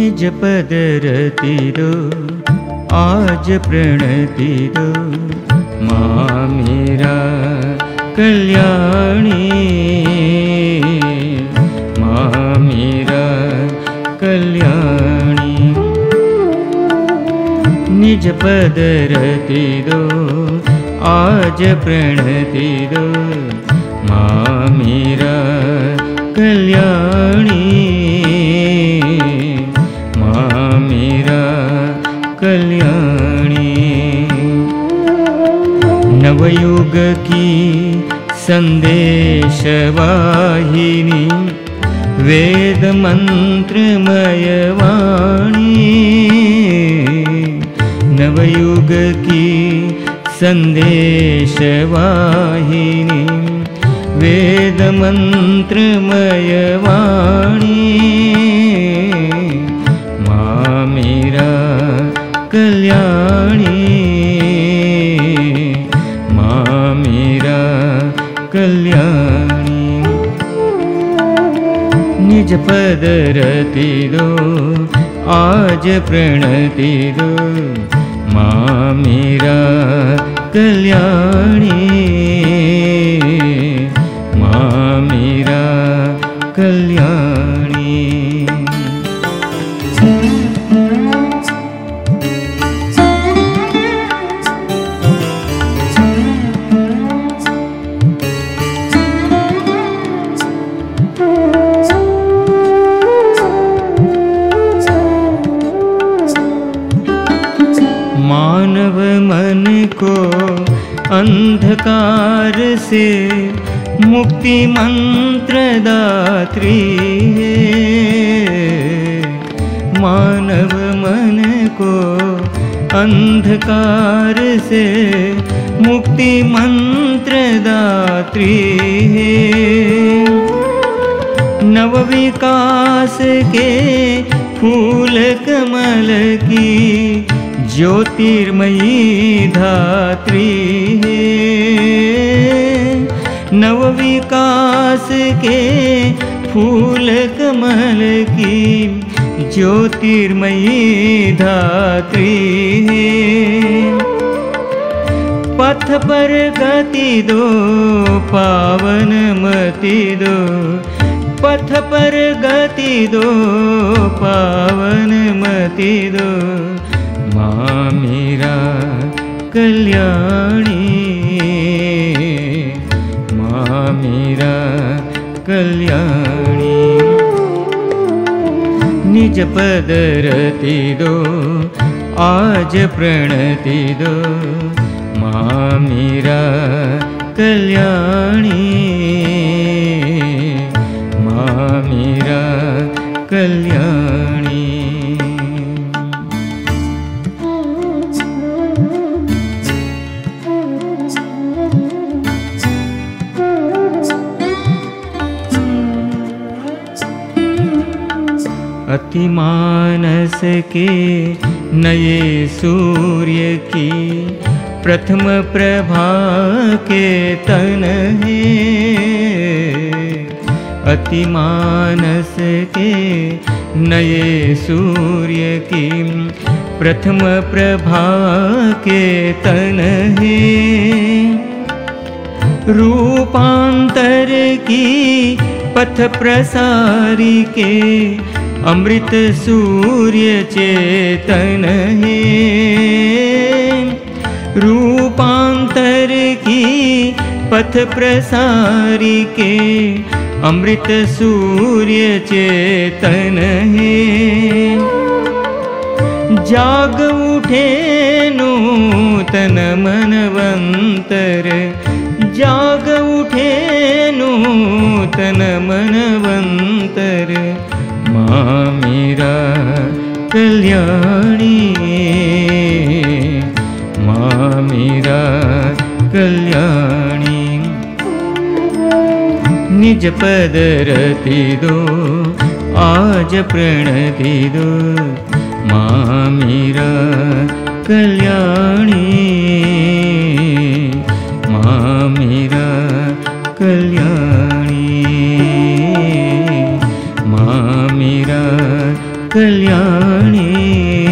निज पद रति दो आज प्रणति दो माँ मेरा कल्याणी माँ मेरा कल्याणी। निज पद रति दो आज प्रणति दो माँ मेरा कल्याणी माँ मेरा कल्याणी। नवयुग की संदेश वाहिनी वेद मंत्रमय वाणी। नवयुग की संदेश वाहिनी वेद मंत्रमय वाणी माँ मेरा कल्याणी माँ मेरा कल्याणी। निज पद रति दो आज प्रणति दो माँ मेरा कल्याणी माँ मेरा कल्याणी। मानव मन को अंधकार से मुक्ति मंत्र दात्री है। मानव मन को अंधकार से मुक्ति मंत्र दात्री है। नव विकास के फूल कमल की ज्योतिर्मयी धात्री है। नव विकास के फूल कमल की ज्योतिर्मयी धात्री है। पथ पर गति दो पावन मति दो पथ पर गति दो पावन मति दो माँ मेरा कल्याणी माँ मेरा कल्याणी। निज पद रति दो आज प्रणति दो माँ मेरा कल्याणी माँ मेरा कल्याणी। अति मानस के नए सूर्य की प्रथम प्रभा के तन है। अति मानस के नए सूर्य की प्रथम प्रभा के तन है। रूपांतर की पथ प्रसारी के अमृत सूर्य चेतन है। रूपांतर की पथ प्रसारी के अमृत सूर्य चेतन है। जाग उठे नूतन मनवंतर जाग उठे नूतन मनवंतर माँ मेरा कल्याणी माँ मेरा कल्याणी। निज पद रति दो आज प्रणति दो माँ मेरा कल्याणी माँ मेरा कल्याणी माँ मेरा कल्याणी